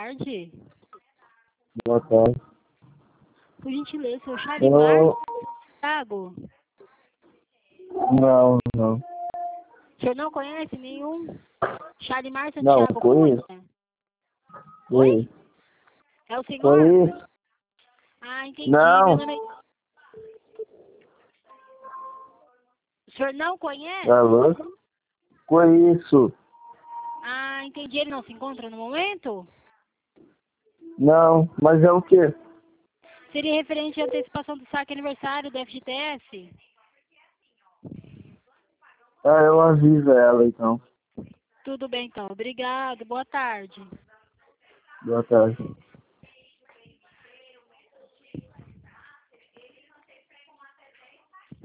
tarde. Boa tarde. Por gentileza, seu Chalimar, Thiago. Não. O senhor não conhece nenhum Chalimar Não, Santiago conheço. Cunha? Oi? É o senhor? Conheço. Ah, entendi. Não. Meu nome é... O senhor não conhece? Alô? Conheço. Ah, entendi. Ele não se encontra no momento? Não, mas é o quê? Seria referente à antecipação do saque aniversário do FGTS? Ah, eu aviso ela então. Tudo bem, então. Obrigado. Boa tarde. Boa tarde.